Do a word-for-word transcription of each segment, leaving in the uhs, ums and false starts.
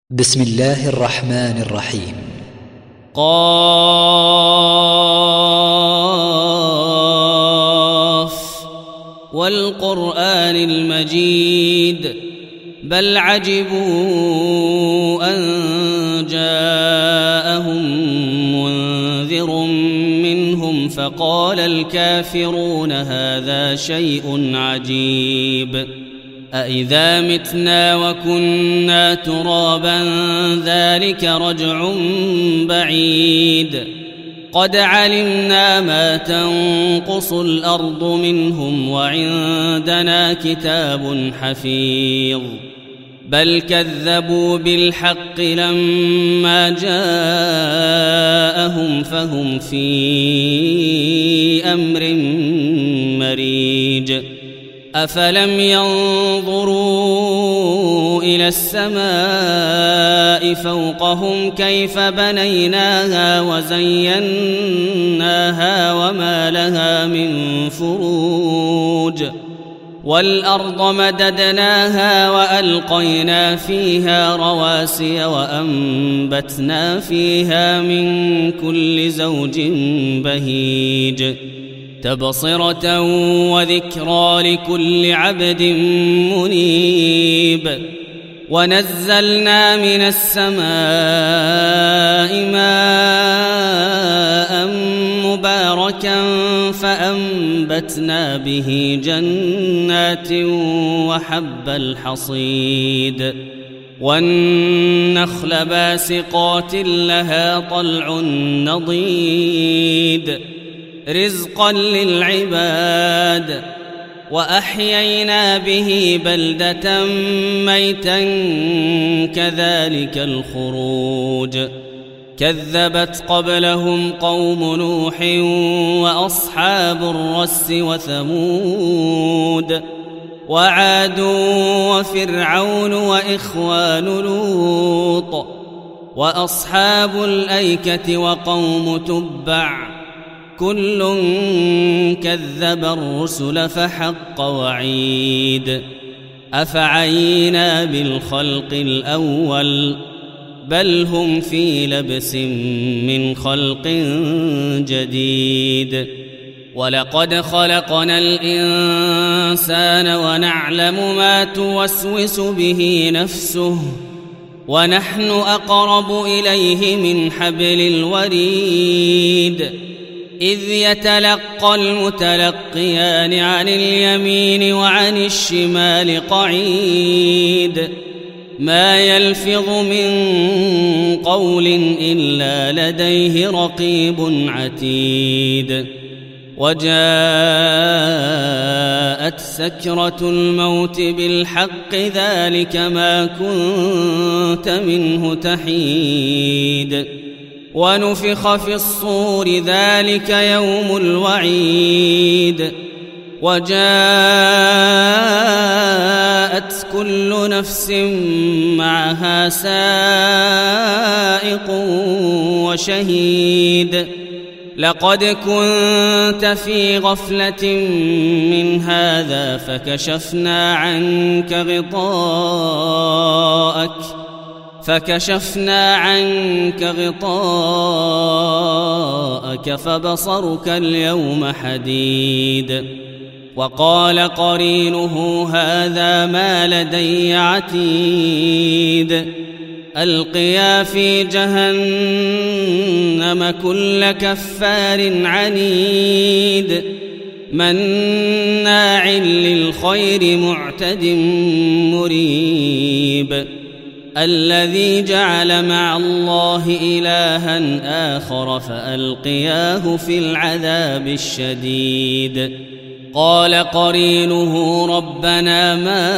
بسم الله الرحمن الرحيم. قاف والقرآن المجيد بل عجبوا أن جاءهم منذر منهم فقال الكافرون هذا شيء عجيب أإذا متنا وكنا ترابا ذلك رجع بعيد قد علمنا ما تنقص الأرض منهم وعندنا كتاب حفيظ بل كذبوا بالحق لما جاءهم فهم في أمر مريج أفلم ينظروا إلى السماء فوقهم كيف بنيناها وزيناها وما لها من فروج والأرض مددناها وألقينا فيها رواسي وأنبتنا فيها من كل زوج بهيج تبصرة وذكرى لكل عبد منيب ونزلنا من السماء ماء مباركا فأنبتنا به جنات وحب الحصيد والنخل باسقات لها طلع نضيد رزقا للعباد وأحيينا به بلدة ميتا كذلك الخروج كذبت قبلهم قوم نوح وأصحاب الرس وثمود وعاد وفرعون وإخوان لوط وأصحاب الأيكة وقوم تبع كل كذب الرسل فحق وعيد أفعينا بالخلق الأول بل هم في لبس من خلق جديد ولقد خلقنا الإنسان ونعلم ما توسوس به نفسه ونحن أقرب إليه من حبل الوريد إذ يتلقى المتلقيان عن اليمين وعن الشمال قعيد ما يلفظ من قول إلا لديه رقيب عتيد وجاءت سكرة الموت بالحق ذلك ما كنت منه تحيد ونفخ في الصور ذلك يوم الوعيد وجاءت كل نفس معها سائق وشهيد لقد كنت في غفلة من هذا فكشفنا عنك غطاءك فكشفنا عنك غطاءك فبصرك اليوم حديد وقال قرينه هذا ما لدي عتيد ألقيا في جهنم كل كفار عنيد مناع للخير معتد مريب الذي جعل مع الله إلها آخر فألقياه في العذاب الشديد قال قرينه ربنا ما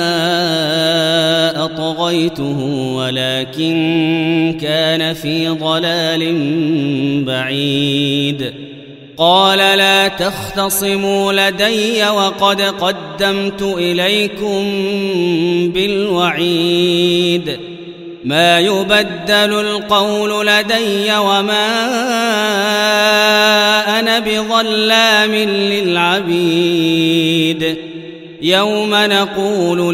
أطغيته ولكن كان في ضلال بعيد قال لا تختصموا لدي وقد قدمت إليكم بالوعيد ما يبدل القول لدي وما أنا بظلام للعبيد يوم نقول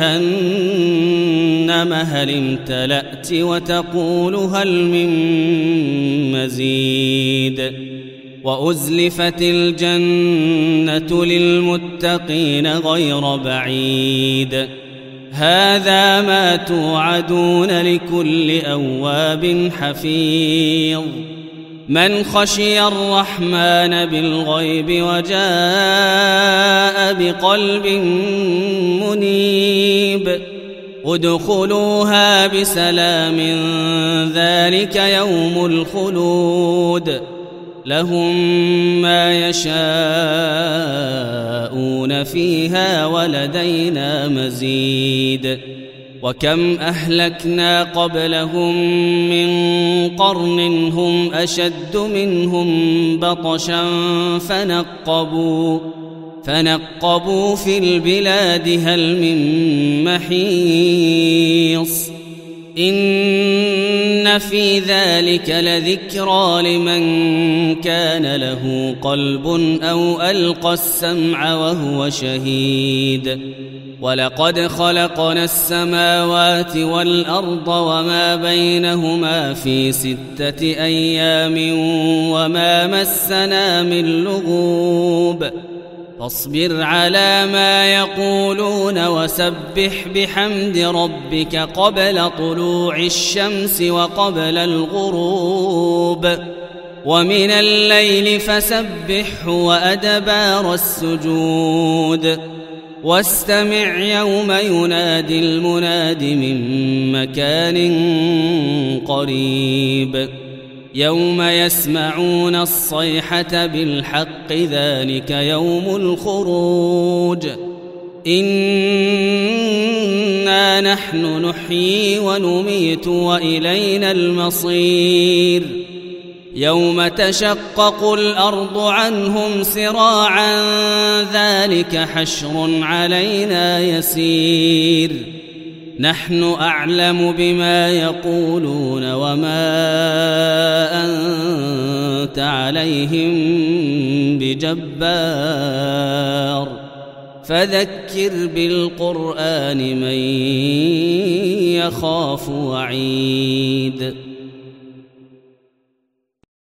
لجهنم هل امتلأت وتقول هل من مزيد وأزلفت الجنة للمتقين غير بعيد هذا ما توعدون لكل أواب حفيظ من خشي الرحمن بالغيب وجاء بقلب منيب ادخلوها بسلام ذلك يوم الخلود لهم ما يشاءون فيها ولدينا مزيد وكم أهلكنا قبلهم من قرن هم أشد منهم بطشا فنقبوا فنقبوا في البلاد هل من محيص إن في ذلك لذكرى لمن كان له قلب أو ألقى السمع وهو شهيد ولقد خلقنا السماوات والأرض وما بينهما في ستة أيام وما مسنا من لغوب فاصبر على ما يقولون وسبح بحمد ربك قبل طلوع الشمس وقبل الغروب ومن الليل فسبحه وأدبار السجود واستمع يوم ينادي المناد من مكان قريب يوم يسمعون الصيحة بالحق ذلك يوم الخروج إنا نحن نحيي ونميت وإلينا المصير يوم تشقق الأرض عنهم سراعا ذلك حشر علينا يسير نحن أعلم بما يقولون وما أنت عليهم بجبار فذكر بالقرآن من يخاف وعيد